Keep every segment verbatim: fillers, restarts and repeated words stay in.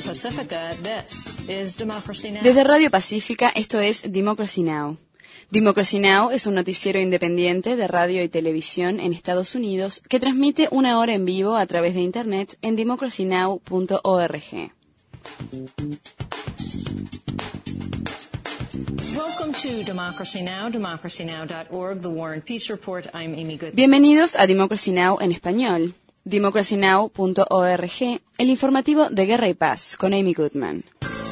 Desde Radio Pacífica, esto es Democracy Now! Democracy Now! Es un noticiero independiente de radio y televisión en Estados Unidos que transmite una hora en vivo a través de Internet en democracy now punto org. Bienvenidos a Democracy Now! En español. democracy now punto org, el informativo de Guerra y Paz, con Amy Goodman.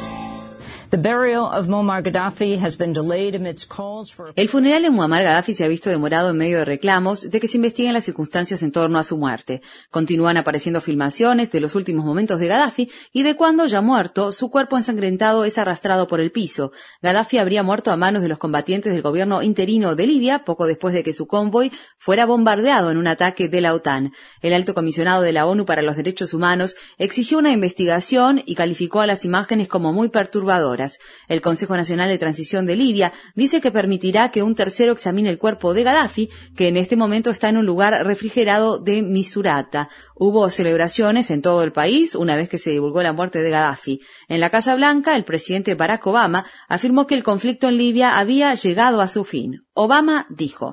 El funeral de Muammar Gaddafi se ha visto demorado en medio de reclamos de que se investiguen las circunstancias en torno a su muerte. Continúan apareciendo filmaciones de los últimos momentos de Gaddafi y de cuando, ya muerto, su cuerpo ensangrentado es arrastrado por el piso. Gaddafi habría muerto a manos de los combatientes del gobierno interino de Libia poco después de que su convoy fuera bombardeado en un ataque de la OTAN. El alto comisionado de la ONU para los Derechos Humanos exigió una investigación y calificó a las imágenes como muy perturbadoras. El Consejo Nacional de Transición de Libia dice que permitirá que un tercero examine el cuerpo de Gaddafi, que en este momento está en un lugar refrigerado de Misurata. Hubo celebraciones en todo el país una vez que se divulgó la muerte de Gaddafi. En la Casa Blanca, el presidente Barack Obama afirmó que el conflicto en Libia había llegado a su fin. Obama dijo: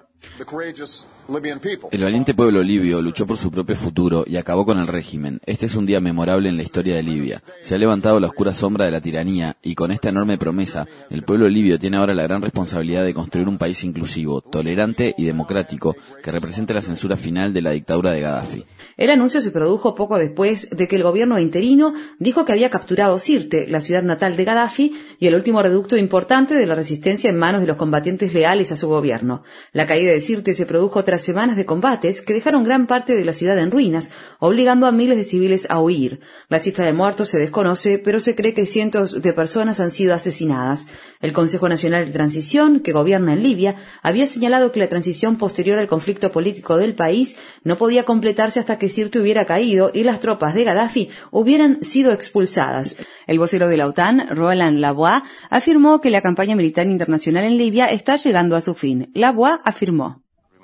El valiente pueblo libio luchó por su propio futuro y acabó con el régimen. Este es un día memorable en la historia de Libia. Se ha levantado la oscura sombra de la tiranía y con esta enorme promesa, el pueblo libio tiene ahora la gran responsabilidad de construir un país inclusivo, tolerante y democrático que represente la censura final de la dictadura de Gaddafi. El anuncio se produjo poco después de que el gobierno interino dijo que había capturado Sirte, la ciudad natal de Gaddafi, y el último reducto importante de la resistencia en manos de los combatientes leales a su gobierno. La caída de Sirte se produjo tras semanas de combates que dejaron gran parte de la ciudad en ruinas, obligando a miles de civiles a huir. La cifra de muertos se desconoce, pero se cree que cientos de personas han sido asesinadas. El Consejo Nacional de Transición, que gobierna en Libia, había señalado que la transición posterior al conflicto político del país no podía completarse hasta que Sirte hubiera caído y las tropas de Gaddafi hubieran sido expulsadas. El vocero de la OTAN, Roland Labois, afirmó que la campaña militar internacional en Libia está llegando a su fin. Labois afirmó: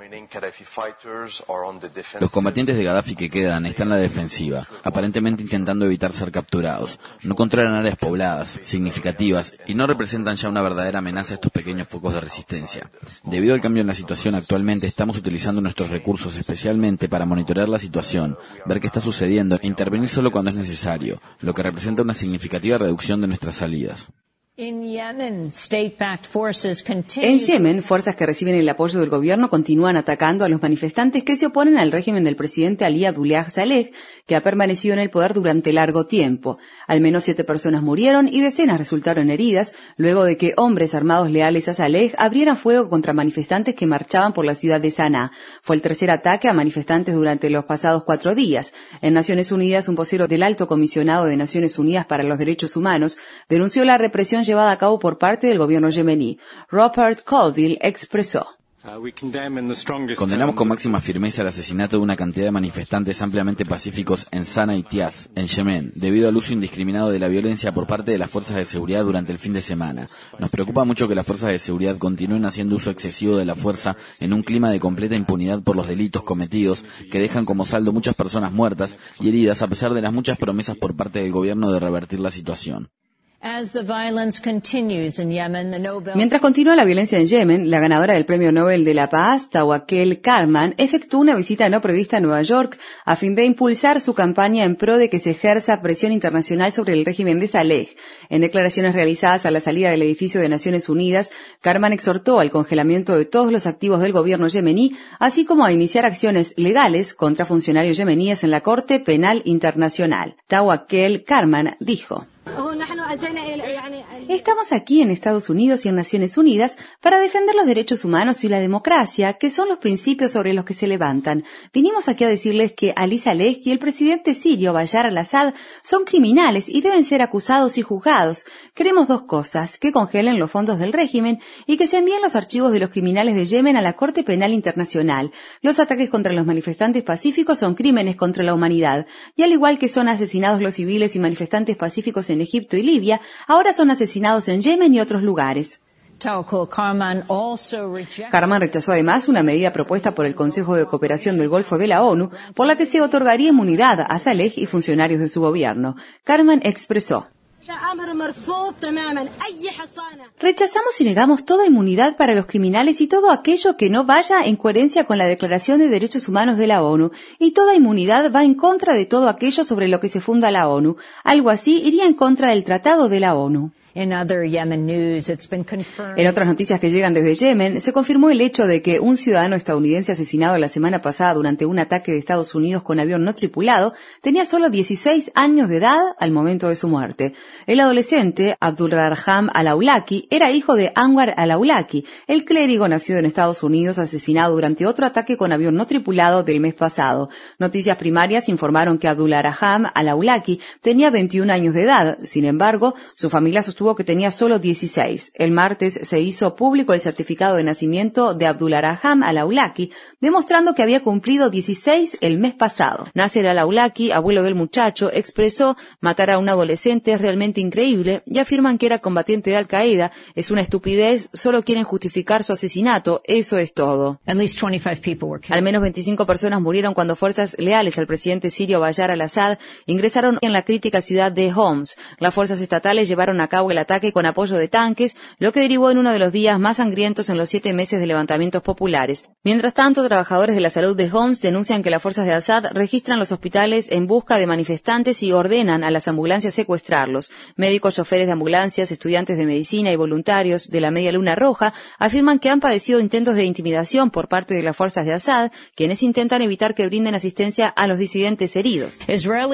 Los combatientes de Gaddafi que quedan están en la defensiva, aparentemente intentando evitar ser capturados. No controlan áreas pobladas, significativas, y no representan ya una verdadera amenaza a estos pequeños focos de resistencia. Debido al cambio en la situación actualmente, estamos utilizando nuestros recursos especialmente para monitorear la situación, ver qué está sucediendo e intervenir solo cuando es necesario, lo que representa una significativa reducción de nuestras salidas. En Yemen, fuerzas que reciben el apoyo del gobierno continúan atacando a los manifestantes que se oponen al régimen del presidente Ali Abdullah Saleh, que ha permanecido en el poder durante largo tiempo. Al menos siete personas murieron y decenas resultaron heridas luego de que hombres armados leales a Saleh abrieran fuego contra manifestantes que marchaban por la ciudad de Sanaa. Fue el tercer ataque a manifestantes durante los pasados cuatro días. En Naciones Unidas, un vocero del Alto Comisionado de Naciones Unidas para los Derechos Humanos denunció la represión llevada a cabo por parte del gobierno yemení. Robert Colville expresó: Condenamos con máxima firmeza el asesinato de una cantidad de manifestantes ampliamente pacíficos en Sanaa y Tiaz, en Yemen, debido al uso indiscriminado de la violencia por parte de las fuerzas de seguridad durante el fin de semana. Nos preocupa mucho que las fuerzas de seguridad continúen haciendo uso excesivo de la fuerza en un clima de completa impunidad por los delitos cometidos, que dejan como saldo muchas personas muertas y heridas a pesar de las muchas promesas por parte del gobierno de revertir la situación. Mientras continúa la violencia en Yemen, la ganadora del Premio Nobel de la Paz, Tawakkol Karman, efectuó una visita no prevista a Nueva York a fin de impulsar su campaña en pro de que se ejerza presión internacional sobre el régimen de Saleh. En declaraciones realizadas a la salida del edificio de Naciones Unidas, Karman exhortó al congelamiento de todos los activos del gobierno yemení, así como a iniciar acciones legales contra funcionarios yemeníes en la Corte Penal Internacional. Tawakkol Karman dijo: Estamos aquí en Estados Unidos y en Naciones Unidas para defender los derechos humanos y la democracia, que son los principios sobre los que se levantan. Vinimos aquí a decirles que Ali Saleh y el presidente sirio Bashar al-Assad son criminales y deben ser acusados y juzgados. Queremos dos cosas: que congelen los fondos del régimen y que se envíen los archivos de los criminales de Yemen a la Corte Penal Internacional. Los ataques contra los manifestantes pacíficos son crímenes contra la humanidad, y al igual que son asesinados los civiles y manifestantes pacíficos en Egipto y Libia, ahora son asesinados en Yemen y otros lugares. Karman rechazó además una medida propuesta por el Consejo de Cooperación del Golfo de la ONU, por la que se otorgaría inmunidad a Saleh y funcionarios de su gobierno. Karman expresó: rechazamos y negamos toda inmunidad para los criminales y todo aquello que no vaya en coherencia con la Declaración de Derechos Humanos de la ONU, y toda inmunidad va en contra de todo aquello sobre lo que se funda la ONU. Algo así iría en contra del Tratado de la ONU. En otras noticias que llegan desde Yemen, se confirmó el hecho de que un ciudadano estadounidense asesinado la semana pasada durante un ataque de Estados Unidos con avión no tripulado tenía solo dieciséis años de edad al momento de su muerte. El adolescente, Abdul Raham al-Awlaki, era hijo de Anwar al-Awlaki, el clérigo nacido en Estados Unidos asesinado durante otro ataque con avión no tripulado del mes pasado. Noticias primarias informaron que Abdul Raham al-Awlaki tenía veintiún años de edad. Sin embargo, su familia sostuvo que tenía solo dieciséis. El martes se hizo público el certificado de nacimiento de Abdul Raham al-Awlaki, demostrando que había cumplido dieciséis el mes pasado. Nasser al-Awlaki, abuelo del muchacho, expresó: matar a un adolescente es realmente increíble, y afirman que era combatiente de Al-Qaeda. Es una estupidez, solo quieren justificar su asesinato, eso es todo. Al menos veinticinco personas murieron cuando fuerzas leales al presidente sirio Bashar al-Assad ingresaron en la crítica ciudad de Homs. Las fuerzas estatales llevaron a cabo el ataque con apoyo de tanques, lo que derivó en uno de los días más sangrientos en los siete meses de levantamientos populares. Mientras tanto, trabajadores de la salud de Homs denuncian que las fuerzas de Assad registran los hospitales en busca de manifestantes y ordenan a las ambulancias secuestrarlos. Médicos, choferes de ambulancias, estudiantes de medicina y voluntarios de la Media Luna Roja afirman que han padecido intentos de intimidación por parte de las fuerzas de Assad, quienes intentan evitar que brinden asistencia a los disidentes heridos. El soldado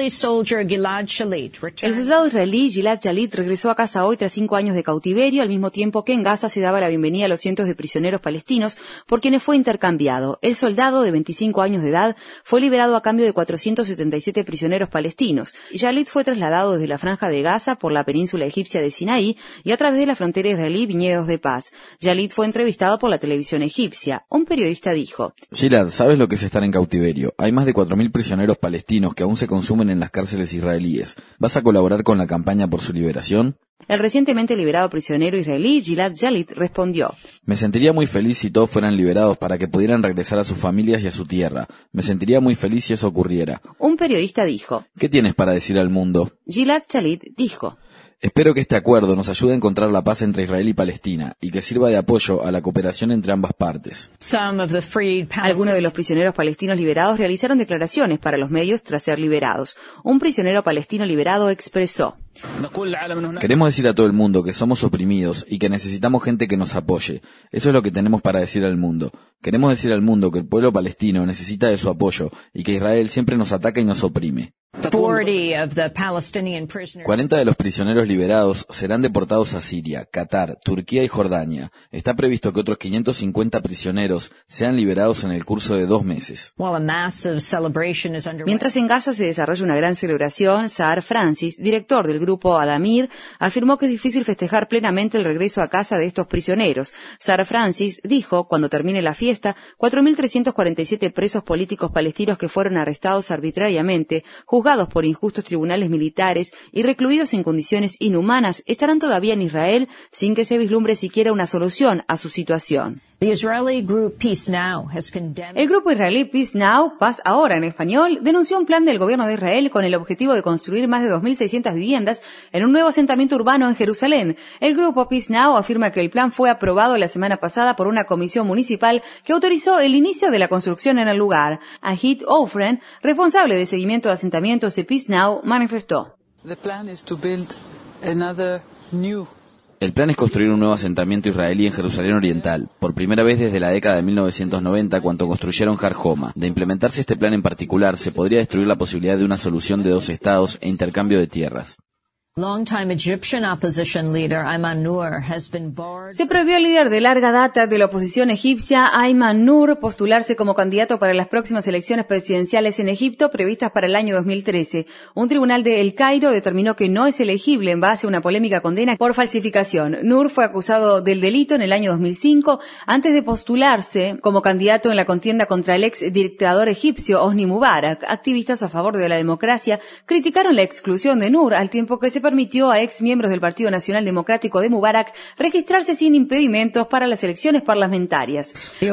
israelí Gilad Shalit regresó a casa hoy tras cinco años de cautiverio, al mismo tiempo que en Gaza se daba la bienvenida a los cientos de prisioneros palestinos por quienes fue intercambiado. El soldado, de veinticinco años de edad, fue liberado a cambio de cuatrocientos setenta y siete prisioneros palestinos. Shalit fue trasladado desde la franja de Gaza por la península egipcia de Sinaí y a través de la frontera israelí Viñedos de Paz. Shalit fue entrevistado por la televisión egipcia. Un periodista dijo: Gilad, ¿sabes lo que es estar en cautiverio? Hay más de cuatro mil prisioneros palestinos que aún se consumen en las cárceles israelíes. ¿Vas a colaborar con la campaña por su liberación? El recientemente liberado prisionero israelí Gilad Shalit respondió: me sentiría muy feliz si todos fueran liberados para que pudieran regresar a sus familias y a su tierra. Me sentiría muy feliz si eso ocurriera. Un periodista dijo: ¿qué tienes para decir al mundo? Gilad Shalit dijo: espero que este acuerdo nos ayude a encontrar la paz entre Israel y Palestina y que sirva de apoyo a la cooperación entre ambas partes. Algunos de los prisioneros palestinos liberados realizaron declaraciones para los medios tras ser liberados. Un prisionero palestino liberado expresó: queremos decir a todo el mundo que somos oprimidos y que necesitamos gente que nos apoye. Eso es lo que tenemos para decir al mundo. Queremos decir al mundo que el pueblo palestino necesita de su apoyo y que Israel siempre nos ataca y nos oprime. cuarenta de los prisioneros liberados serán deportados a Siria, Qatar, Turquía y Jordania. Está previsto que otros quinientos cincuenta prisioneros sean liberados en el curso de dos meses. Mientras en Gaza se desarrolla una gran celebración, Saar Francis, director del grupo Adamir, afirmó que es difícil festejar plenamente el regreso a casa de estos prisioneros. Saar Francis dijo: cuando termine la fiesta, cuatro mil trescientos cuarenta y siete presos políticos palestinos que fueron arrestados arbitrariamente, juzgados por injustos tribunales militares y recluidos en condiciones inhumanas estarán todavía en Israel sin que se vislumbre siquiera una solución a su situación. El grupo israelí Peace Now, Paz Ahora en español, denunció un plan del gobierno de Israel con el objetivo de construir más de dos mil seiscientas viviendas en un nuevo asentamiento urbano en Jerusalén. El grupo Peace Now afirma que el plan fue aprobado la semana pasada por una comisión municipal que autorizó el inicio de la construcción en el lugar. Ahit Ofren, responsable de seguimiento de asentamientos de Peace Now, manifestó: el plan es construir un nuevo asentamiento israelí en Jerusalén Oriental, por primera vez desde la década de mil novecientos noventa, cuando construyeron Har Homa. De implementarse este plan en particular, se podría destruir la posibilidad de una solución de dos estados e intercambio de tierras. Se prohibió al líder de larga data de la oposición egipcia, Ayman Nour, postularse como candidato para las próximas elecciones presidenciales en Egipto previstas para el año dos mil trece. Un tribunal de El Cairo determinó que no es elegible en base a una polémica condena por falsificación. Nour fue acusado del delito en el año dos mil cinco antes de postularse como candidato en la contienda contra el ex dictador egipcio Hosni Mubarak. Activistas a favor de la democracia criticaron la exclusión de Nour al tiempo que se permitió a ex miembros del Partido Nacional Democrático de Mubarak registrarse sin impedimentos para las elecciones parlamentarias. El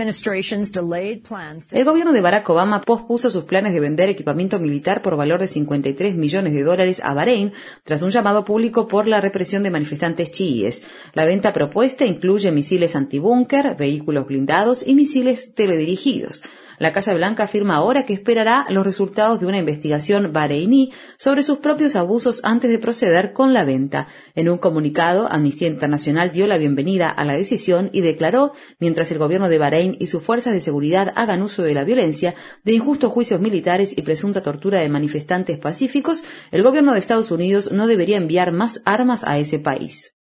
gobierno de Barack Obama pospuso sus planes de vender equipamiento militar por valor de cincuenta y tres millones de dólares a Bahrein tras un llamado público por la represión de manifestantes chiíes. La venta propuesta incluye misiles antibúnker, vehículos blindados y misiles teledirigidos. La Casa Blanca afirma ahora que esperará los resultados de una investigación bahreiní sobre sus propios abusos antes de proceder con la venta. En un comunicado, Amnistía Internacional dio la bienvenida a la decisión y declaró, mientras el gobierno de Bahrein y sus fuerzas de seguridad hagan uso de la violencia, de injustos juicios militares y presunta tortura de manifestantes pacíficos, el gobierno de Estados Unidos no debería enviar más armas a ese país.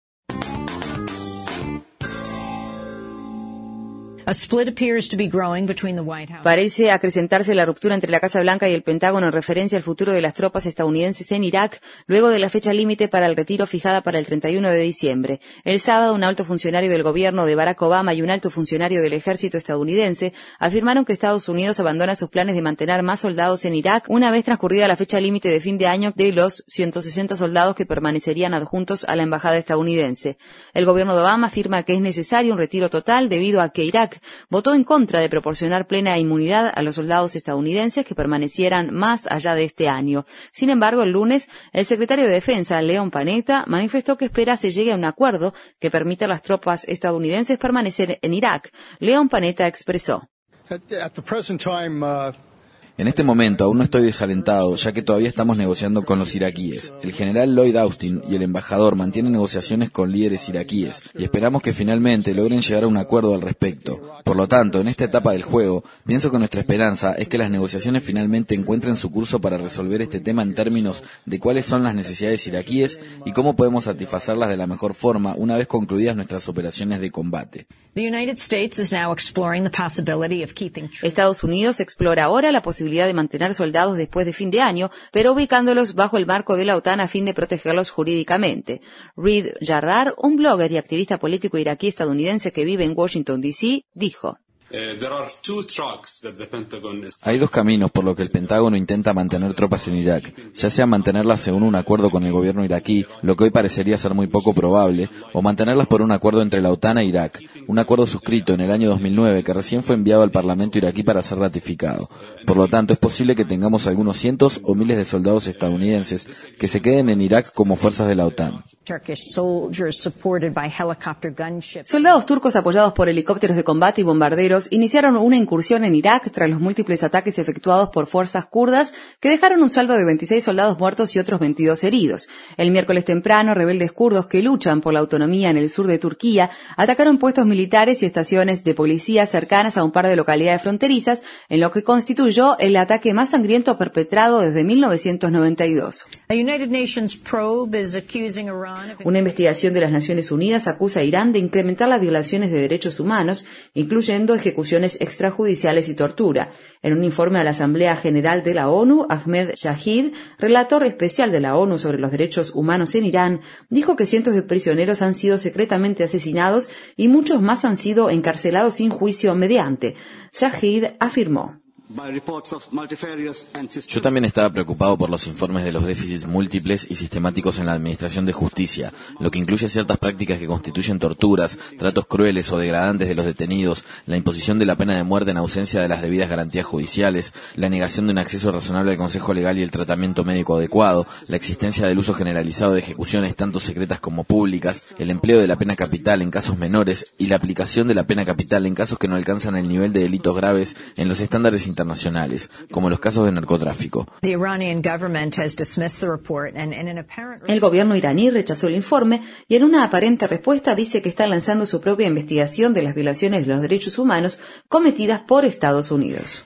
Parece acrecentarse la ruptura entre la Casa Blanca y el Pentágono en referencia al futuro de las tropas estadounidenses en Irak, luego de la fecha límite para el retiro fijada para el treinta y uno de diciembre. El sábado, un alto funcionario del gobierno de Barack Obama y un alto funcionario del ejército estadounidense afirmaron que Estados Unidos abandona sus planes de mantener más soldados en Irak una vez transcurrida la fecha límite de fin de año de los ciento sesenta soldados que permanecerían adjuntos a la embajada estadounidense. El gobierno de Obama afirma que es necesario un retiro total debido a que Irak votó en contra de proporcionar plena inmunidad a los soldados estadounidenses que permanecieran más allá de este año. Sin embargo, el lunes, el secretario de Defensa, Leon Panetta, manifestó que espera se llegue a un acuerdo que permita a las tropas estadounidenses permanecer en Irak. Leon Panetta expresó: En este momento aún no estoy desalentado, ya que todavía estamos negociando con los iraquíes. El general Lloyd Austin y el embajador mantienen negociaciones con líderes iraquíes y esperamos que finalmente logren llegar a un acuerdo al respecto. Por lo tanto, en esta etapa del juego, pienso que nuestra esperanza es que las negociaciones finalmente encuentren su curso para resolver este tema en términos de cuáles son las necesidades iraquíes y cómo podemos satisfacerlas de la mejor forma una vez concluidas nuestras operaciones de combate. Estados Unidos explora ahora la posibilidad de mantener soldados después de fin de año, pero ubicándolos bajo el marco de la OTAN a fin de protegerlos jurídicamente. Reed Jarrar, un blogger y activista político iraquí estadounidense que vive en Washington, D C, dijo: Hay dos caminos por los que el Pentágono intenta mantener tropas en Irak, ya sea mantenerlas según un acuerdo con el gobierno iraquí, lo que hoy parecería ser muy poco probable, o mantenerlas por un acuerdo entre la OTAN e Irak, un acuerdo suscrito en el año dos mil nueve que recién fue enviado al Parlamento iraquí para ser ratificado. Por lo tanto, es posible que tengamos algunos cientos o miles de soldados estadounidenses que se queden en Irak como fuerzas de la OTAN. Soldados turcos apoyados por helicópteros de combate y bombarderos iniciaron una incursión en Irak tras los múltiples ataques efectuados por fuerzas kurdas que dejaron un saldo de veintiséis soldados muertos y otros veintidós heridos. El miércoles temprano, rebeldes kurdos que luchan por la autonomía en el sur de Turquía atacaron puestos militares y estaciones de policía cercanas a un par de localidades fronterizas, en lo que constituyó el ataque más sangriento perpetrado desde mil novecientos noventa y dos. Una investigación de las Naciones Unidas acusa a Irán de incrementar las violaciones de derechos humanos, incluyendo ejecuciones extrajudiciales y tortura. En un informe a la Asamblea General de la ONU, Ahmed Shahid, relator especial de la ONU sobre los derechos humanos en Irán, dijo que cientos de prisioneros han sido secretamente asesinados y muchos más han sido encarcelados sin juicio mediante. Shahid afirmó: Yo también estaba preocupado por los informes de los déficits múltiples y sistemáticos en la administración de justicia, lo que incluye ciertas prácticas que constituyen torturas, tratos crueles o degradantes de los detenidos, la imposición de la pena de muerte en ausencia de las debidas garantías judiciales, la negación de un acceso razonable al consejo legal y el tratamiento médico adecuado, la existencia del uso generalizado de ejecuciones tanto secretas como públicas, el empleo de la pena capital en casos menores y la aplicación de la pena capital en casos que no alcanzan el nivel de delitos graves en los estándares internacionales. internacionales, como los casos de narcotráfico. El gobierno iraní rechazó el informe y en una aparente respuesta dice que está lanzando su propia investigación de las violaciones de los derechos humanos cometidas por Estados Unidos.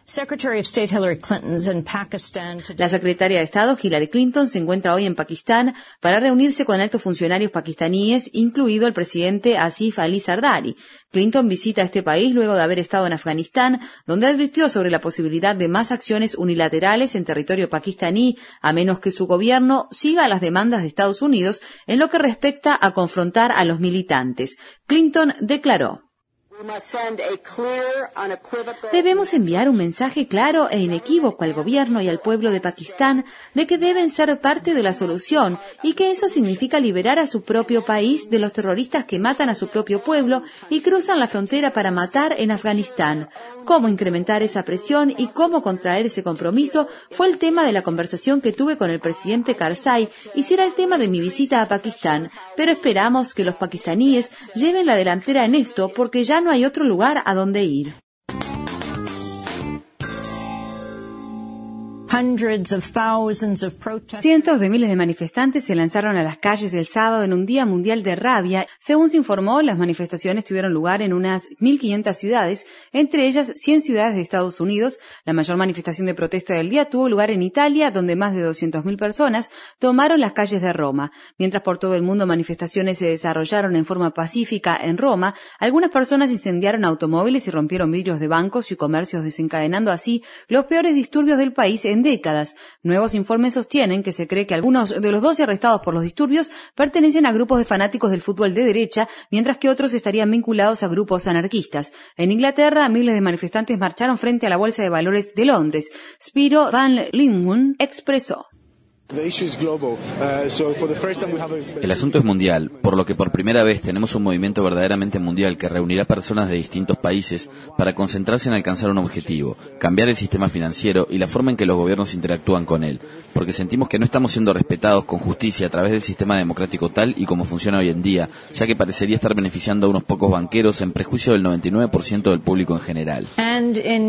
La secretaria de Estado, Hillary Clinton, se encuentra hoy en Pakistán para reunirse con altos funcionarios pakistaníes, incluido el presidente Asif Ali Zardari. Clinton visita este país luego de haber estado en Afganistán, donde advirtió sobre la posibilidad de más acciones unilaterales en territorio pakistaní, a menos que su gobierno siga las demandas de Estados Unidos en lo que respecta a confrontar a los militantes. Clinton declaró: Debemos enviar un mensaje claro e inequívoco al gobierno y al pueblo de Pakistán de que deben ser parte de la solución y que eso significa liberar a su propio país de los terroristas que matan a su propio pueblo y cruzan la frontera para matar en Afganistán. Cómo incrementar esa presión y cómo contraer ese compromiso fue el tema de la conversación que tuve con el presidente Karzai y será el tema de mi visita a Pakistán, pero esperamos que los pakistaníes lleven la delantera en esto porque ya no hay otro lugar a donde ir. Cientos de miles de manifestantes se lanzaron a las calles el sábado en un día mundial de rabia. Según se informó, las manifestaciones tuvieron lugar en unas mil quinientas ciudades, entre ellas cien ciudades de Estados Unidos. La mayor manifestación de protesta del día tuvo lugar en Italia, donde más de doscientas mil personas tomaron las calles de Roma. Mientras por todo el mundo manifestaciones se desarrollaron en forma pacífica en Roma, algunas personas incendiaron automóviles y rompieron vidrios de bancos y comercios, desencadenando así los peores disturbios del país en décadas. Nuevos informes sostienen que se cree que algunos de los doce arrestados por los disturbios pertenecen a grupos de fanáticos del fútbol de derecha, mientras que otros estarían vinculados a grupos anarquistas. En Inglaterra, miles de manifestantes marcharon frente a la Bolsa de Valores de Londres. Spiro Van Leeuwen expresó: El asunto es mundial, por lo que por primera vez tenemos un movimiento verdaderamente mundial que reunirá personas de distintos países para concentrarse en alcanzar un objetivo, cambiar el sistema financiero y la forma en que los gobiernos interactúan con él, porque sentimos que no estamos siendo respetados con justicia a través del sistema democrático tal y como funciona hoy en día, ya que parecería estar beneficiando a unos pocos banqueros en prejuicio del noventa y nueve por ciento del público en general. En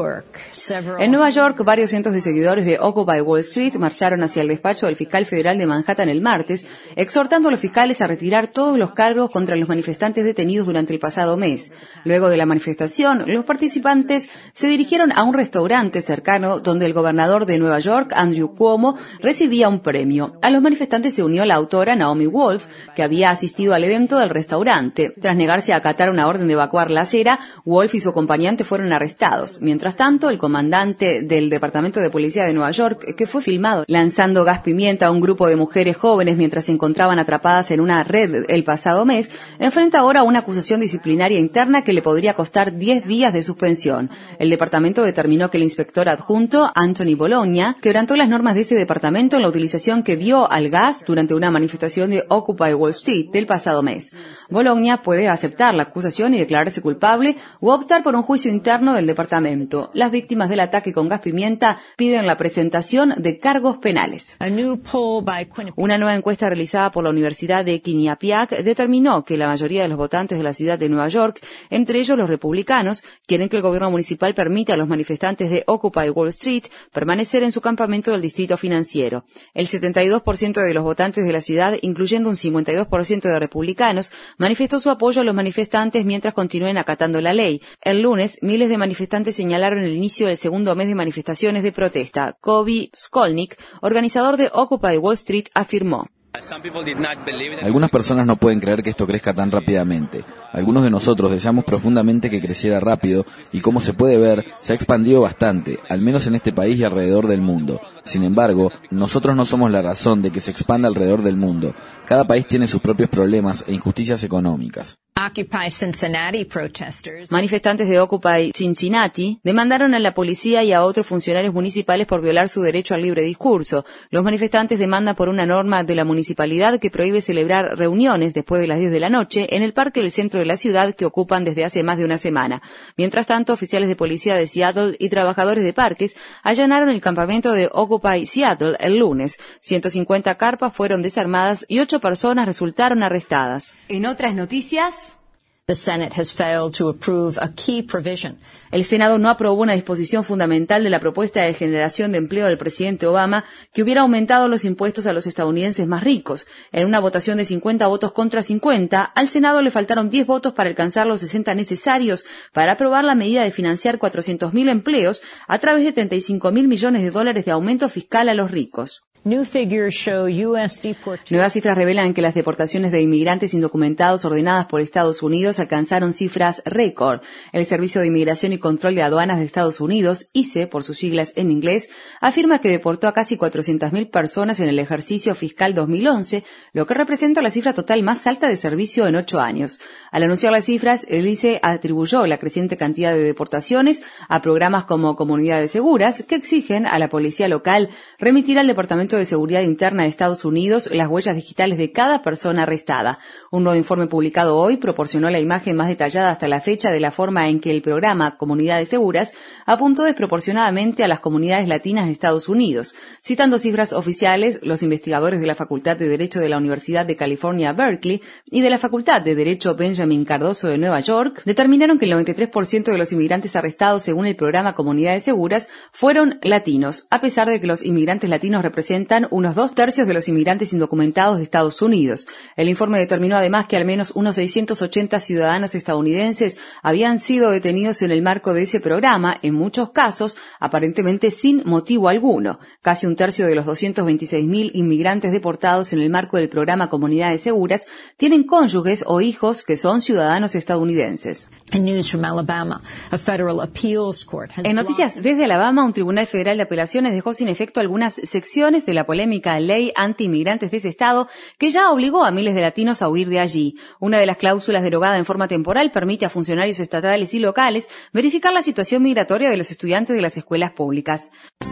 Nueva York, varios cientos de seguidores de Occupy Wall Street marcharon hacia el despacho del fiscal federal de Manhattan el martes, exhortando a los fiscales a retirar todos los cargos contra los manifestantes detenidos durante el pasado mes. Luego de la manifestación, los participantes se dirigieron a un restaurante cercano donde el gobernador de Nueva York, Andrew Cuomo, recibía un premio. A los manifestantes se unió la autora Naomi Wolf, que había asistido al evento del restaurante. Tras negarse a acatar una orden de evacuar la acera, Wolf y su acompañante fueron arrestados. Mientras tanto, el comandante del Departamento de Policía de Nueva York, que fue filmado lanzando gas pimienta a un grupo de mujeres jóvenes mientras se encontraban atrapadas en una red el pasado mes, enfrenta ahora una acusación disciplinaria interna que le podría costar diez días de suspensión. El departamento determinó que el inspector adjunto, Anthony Bologna, quebrantó las normas de ese departamento en la utilización que dio al gas durante una manifestación de Occupy Wall Street del pasado mes. Bologna puede aceptar la acusación y declararse culpable o optar por un juicio interno del departamento. Las víctimas del ataque con gas pimienta piden la presentación de cargos penales. Una nueva encuesta realizada por la Universidad de Quinnipiac determinó que la mayoría de los votantes de la ciudad de Nueva York, entre ellos los republicanos, quieren que el gobierno municipal permita a los manifestantes de Occupy Wall Street permanecer en su campamento del distrito financiero. El setenta y dos por ciento de los votantes de la ciudad, incluyendo un cincuenta y dos por ciento de republicanos, manifestó su apoyo a los manifestantes mientras continúen acatando la ley. El lunes, miles de manifestantes señalaron el inicio del segundo mes de manifestaciones de protesta. Kobe Skolnick, organizador de Occupy Wall Street, afirmó: Algunas personas no pueden creer que esto crezca tan rápidamente. Algunos de nosotros deseamos profundamente que creciera rápido y, como se puede ver, se ha expandido bastante, al menos en este país y alrededor del mundo. Sin embargo, nosotros no somos la razón de que se expanda alrededor del mundo. Cada país tiene sus propios problemas e injusticias económicas. Manifestantes de Occupy Cincinnati demandaron a la policía y a otros funcionarios municipales por violar su derecho al libre discurso. Los manifestantes demandan por una norma de la municipalidad que prohíbe celebrar reuniones después de las diez de la noche en el parque del centro de la ciudad que ocupan desde hace más de una semana. Mientras tanto, oficiales de policía de Seattle y trabajadores de parques allanaron el campamento de Occupy Seattle el lunes. ciento cincuenta carpas fueron desarmadas y ocho personas resultaron arrestadas. En otras noticias, el Senado no aprobó una disposición fundamental de la propuesta de generación de empleo del presidente Obama que hubiera aumentado los impuestos a los estadounidenses más ricos. En una votación de cincuenta votos contra cincuenta, al Senado le faltaron diez votos para alcanzar los sesenta necesarios para aprobar la medida de financiar cuatrocientos mil empleos a través de treinta y cinco mil millones de dólares de aumento fiscal a los ricos. Nuevas cifras revelan que las deportaciones de inmigrantes indocumentados ordenadas por Estados Unidos alcanzaron cifras récord. El Servicio de Inmigración y Control de Aduanas de Estados Unidos, I C E por sus siglas en inglés, afirma que deportó a casi cuatrocientas mil personas en el ejercicio fiscal dos mil once, lo que representa la cifra total más alta de servicio en ocho años. Al anunciar las cifras, el I C E atribuyó la creciente cantidad de deportaciones a programas como Comunidades Seguras, que exigen a la policía local remitir al Departamento de Seguridad Interna de Estados Unidos las huellas digitales de cada persona arrestada. Un nuevo informe publicado hoy proporcionó la imagen más detallada hasta la fecha de la forma en que el programa Comunidades Seguras apuntó desproporcionadamente a las comunidades latinas de Estados Unidos. Citando cifras oficiales, los investigadores de la Facultad de Derecho de la Universidad de California, Berkeley, y de la Facultad de Derecho Benjamin Cardoso de Nueva York, determinaron que el noventa y tres por ciento de los inmigrantes arrestados según el programa Comunidades Seguras fueron latinos, a pesar de que los inmigrantes latinos representan unos dos tercios de los inmigrantes indocumentados de Estados Unidos. El informe determinó además que al menos unos seiscientos ochenta ciudadanos estadounidenses habían sido detenidos en el marco de ese programa, en muchos casos aparentemente sin motivo alguno. Casi un tercio de los doscientos veintiséis mil inmigrantes deportados en el marco del programa Comunidades Seguras tienen cónyuges o hijos que son ciudadanos estadounidenses. En noticias desde Alabama, un tribunal federal de apelaciones dejó sin efecto algunas secciones de la polémica ley anti-inmigrantes de ese estado que ya obligó a miles de latinos a huir de allí. Una de las cláusulas derogada en forma temporal permite a funcionarios estatales y locales verificar la situación migratoria de los estudiantes de las escuelas públicas.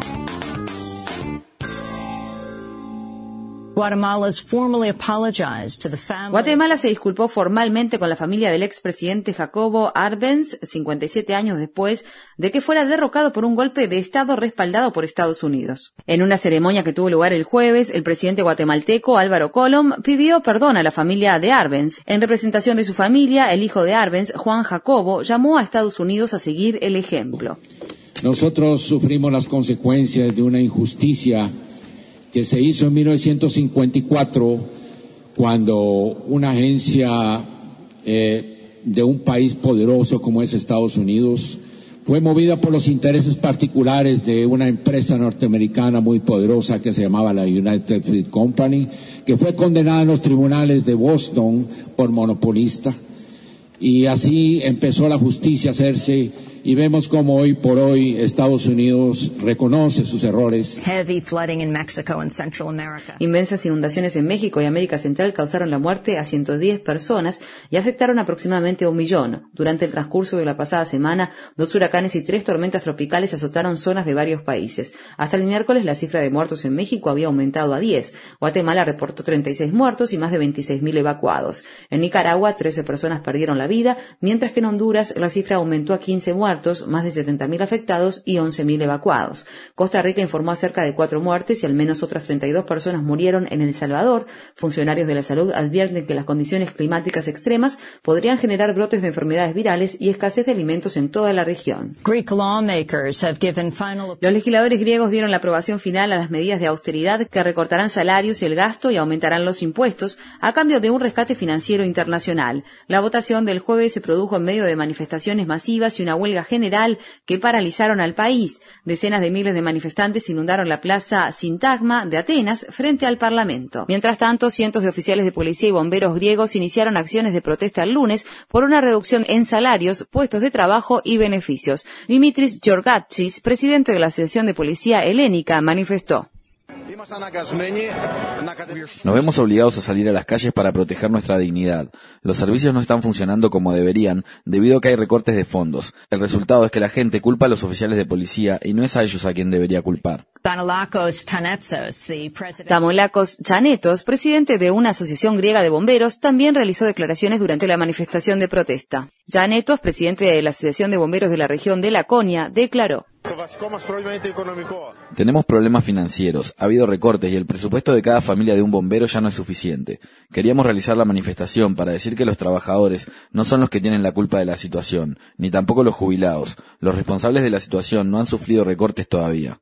Guatemala se disculpó formalmente con la familia del expresidente Jacobo Arbenz, cincuenta y siete años después de que fuera derrocado por un golpe de Estado respaldado por Estados Unidos. En una ceremonia que tuvo lugar el jueves, el presidente guatemalteco Álvaro Colom pidió perdón a la familia de Arbenz. En representación de su familia, el hijo de Arbenz, Juan Jacobo, llamó a Estados Unidos a seguir el ejemplo. Nosotros sufrimos las consecuencias de una injusticia que se hizo en mil novecientos cincuenta y cuatro, cuando una agencia eh, de un país poderoso como es Estados Unidos fue movida por los intereses particulares de una empresa norteamericana muy poderosa que se llamaba la United Fruit Company, que fue condenada en los tribunales de Boston por monopolista, y así empezó la justicia a hacerse. Y vemos cómo hoy por hoy Estados Unidos reconoce sus errores. Inmensas inundaciones en México y América Central causaron la muerte a ciento diez personas y afectaron aproximadamente a un millón. Durante el transcurso de la pasada semana, dos huracanes y tres tormentas tropicales azotaron zonas de varios países. Hasta el miércoles, la cifra de muertos en México había aumentado a diez. Guatemala reportó treinta y seis muertos y más de veintiséis mil evacuados. En Nicaragua, trece personas perdieron la vida, mientras que en Honduras la cifra aumentó a quince muertos, más de setenta mil afectados y once mil evacuados. Costa Rica informó acerca de cuatro muertes y al menos otras treinta y dos personas murieron en El Salvador. Funcionarios de la salud advierten que las condiciones climáticas extremas podrían generar brotes de enfermedades virales y escasez de alimentos en toda la región. Los legisladores griegos dieron la aprobación final a las medidas de austeridad que recortarán salarios y el gasto y aumentarán los impuestos a cambio de un rescate financiero internacional. La votación del jueves se produjo en medio de manifestaciones masivas y una huelga general que paralizaron al país. Decenas de miles de manifestantes inundaron la plaza Sintagma de Atenas frente al Parlamento. Mientras tanto, cientos de oficiales de policía y bomberos griegos iniciaron acciones de protesta el lunes por una reducción en salarios, puestos de trabajo y beneficios. Dimitris Georgatsis, presidente de la Asociación de Policía Helénica, manifestó: Nos vemos obligados a salir a las calles para proteger nuestra dignidad. Los servicios no están funcionando como deberían debido a que hay recortes de fondos. El resultado es que la gente culpa a los oficiales de policía y no es a ellos a quien debería culpar. Tamolakos Tsanetos, presidente de una asociación griega de bomberos, también realizó declaraciones durante la manifestación de protesta. Tsanetos, presidente de la Asociación de Bomberos de la región de Laconia, declaró: Tenemos problemas financieros, ha habido recortes y el presupuesto de cada familia de un bombero ya no es suficiente. Queríamos realizar la manifestación para decir que los trabajadores no son los que tienen la culpa de la situación, ni tampoco los jubilados. Los responsables de la situación no han sufrido recortes todavía.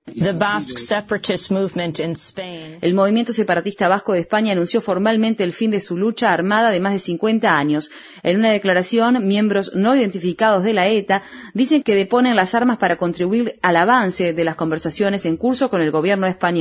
El movimiento separatista vasco de España anunció formalmente el fin de su lucha armada de más de cincuenta años. En una declaración, miembros no identificados de la ETA dicen que deponen las armas para contribuir al avance de las conversaciones en curso con el gobierno español.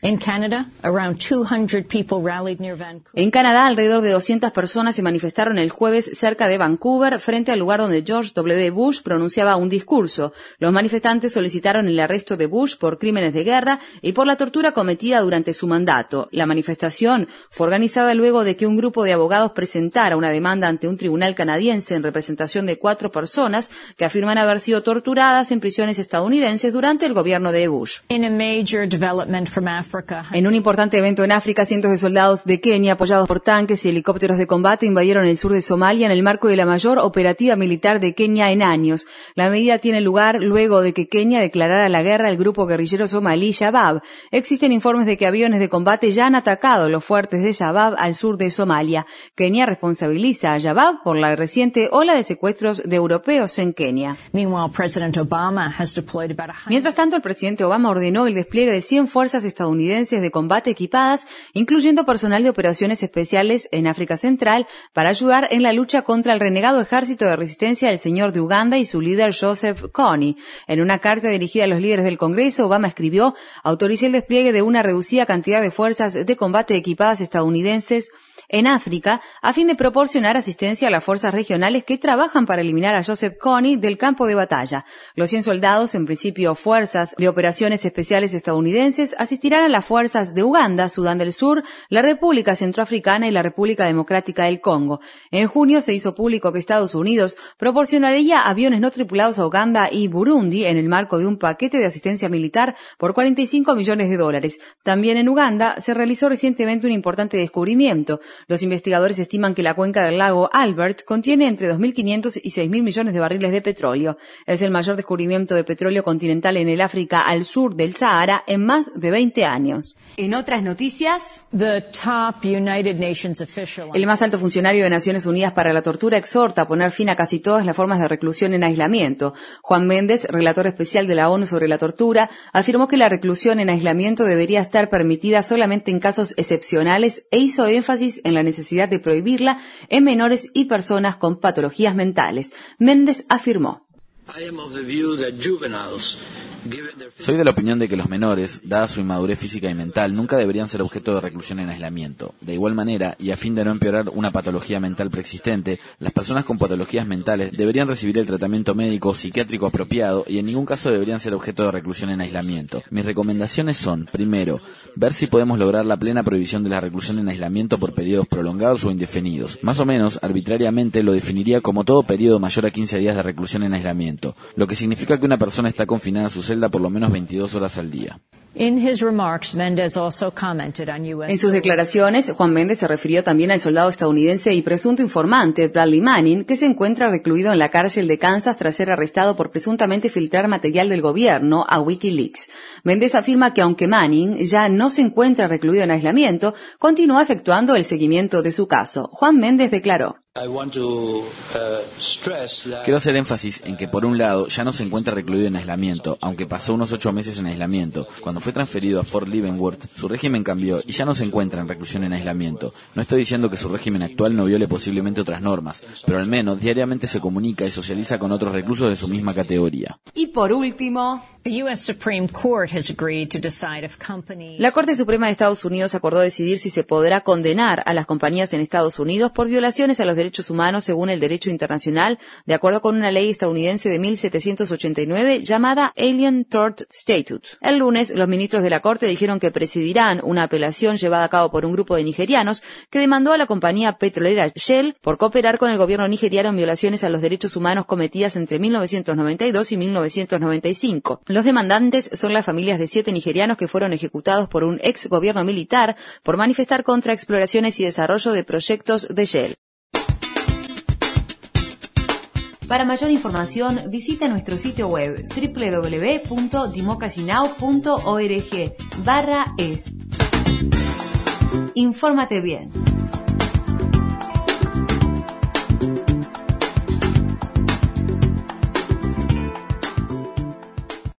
En Canadá, around two hundred people rallied near Vancouver. En Canadá, alrededor de doscientas personas se manifestaron el jueves cerca de Vancouver, frente al lugar donde George W. Bush pronunciaba un discurso. Los manifestantes solicitaron el arresto de Bush por crímenes de guerra y por la tortura cometida durante su mandato. La manifestación fue organizada luego de que un grupo de abogados presentara una demanda ante un tribunal canadiense en representación de cuatro personas que afirman haber sido torturadas en prisiones estadounidenses durante el gobierno de Bush. In a major development from Africa, En un importante evento en África, cientos de soldados de Kenia, apoyados por tanques y helicópteros de combate, invadieron el sur de Somalia en el marco de la mayor operativa militar de Kenia en años. La medida tiene lugar luego de que Kenia declarara la guerra al grupo guerrillero somalí Shabab. Existen informes de que aviones de combate ya han atacado los fuertes de Shabab al sur de Somalia. Kenia responsabiliza a Shabab por la reciente ola de secuestros de europeos en Kenia. Meanwhile, President Obama has deployed about a hundred... Mientras tanto, el presidente Obama ordenó el despliegue de cien fuerzas estadounidenses de combate equipadas, incluyendo personal de operaciones especiales en África Central, para ayudar en la lucha contra el renegado ejército de resistencia del señor de Uganda y su líder Joseph Kony. En una carta dirigida a los líderes del Congreso, Obama escribió: autoricé el despliegue de una reducida cantidad de fuerzas de combate equipadas estadounidenses en África, a fin de proporcionar asistencia a las fuerzas regionales que trabajan para eliminar a Joseph Kony del campo de batalla. Los cien soldados, en principio fuerzas de operaciones especiales estadounidenses, asistirán a las fuerzas de Uganda, Sudán del Sur, la República Centroafricana y la República Democrática del Congo. En junio se hizo público que Estados Unidos proporcionaría aviones no tripulados a Uganda y Burundi en el marco de un paquete de asistencia militar por cuarenta y cinco millones de dólares. También en Uganda se realizó recientemente un importante descubrimiento. Los investigadores estiman que la cuenca del lago Albert contiene entre dos mil quinientos y seis mil millones de barriles de petróleo. Es el mayor descubrimiento de petróleo continental en el África al sur del Sahara en más de veinte años. En otras noticias, The top United Nations official... el más alto funcionario de Naciones Unidas para la Tortura exhorta a poner fin a casi todas las formas de reclusión en aislamiento. Juan Méndez, relator especial de la ONU sobre la tortura, afirmó que la reclusión en aislamiento debería estar permitida solamente en casos excepcionales e hizo énfasis en la necesidad de prohibirla en menores y personas con patologías mentales. Méndez afirmó: soy de la opinión de que los menores, dada su inmadurez física y mental, nunca deberían ser objeto de reclusión en aislamiento. De igual manera, y a fin de no empeorar una patología mental preexistente, las personas con patologías mentales deberían recibir el tratamiento médico o psiquiátrico apropiado y en ningún caso deberían ser objeto de reclusión en aislamiento. Mis recomendaciones son, primero, ver si podemos lograr la plena prohibición de la reclusión en aislamiento por periodos prolongados o indefinidos. Más o menos, arbitrariamente, lo definiría como todo periodo mayor a quince días de reclusión en aislamiento, lo que significa que una persona está confinada a su celda por lo menos veintidós horas al día. In his remarks, Mendez also commented on U S En sus declaraciones, Juan Méndez se refirió también al soldado estadounidense y presunto informante Bradley Manning, que se encuentra recluido en la cárcel de Kansas tras ser arrestado por presuntamente filtrar material del gobierno a Wikileaks. Méndez afirma que aunque Manning ya no se encuentra recluido en aislamiento, continúa efectuando el seguimiento de su caso. Juan Méndez declaró: quiero hacer énfasis en que, por un lado, ya no se encuentra recluido en aislamiento, aunque pasó unos ocho meses en aislamiento. Cuando fue transferido a Fort Leavenworth, su régimen cambió y ya no se encuentra en reclusión en aislamiento. No estoy diciendo que su régimen actual no viole posiblemente otras normas, pero al menos diariamente se comunica y socializa con otros reclusos de su misma categoría. Y por último, The U S Supreme Court has agreed to decide if companies... La Corte Suprema de Estados Unidos acordó decidir si se podrá condenar a las compañías en Estados Unidos por violaciones a los derechos humanos según el derecho internacional, de acuerdo con una ley estadounidense de mil setecientos ochenta y nueve llamada Alien Tort Statute. El lunes, los ministros de la Corte dijeron que presidirán una apelación llevada a cabo por un grupo de nigerianos que demandó a la compañía petrolera Shell por cooperar con el gobierno nigeriano en violaciones a los derechos humanos cometidas entre mil novecientos noventa y dos y mil novecientos noventa y cinco. Los demandantes son las familias de siete nigerianos que fueron ejecutados por un ex gobierno militar por manifestar contra exploraciones y desarrollo de proyectos de Shell. Para mayor información, visita nuestro sitio web doble u doble u doble u punto democracy now punto org barra es. Infórmate bien.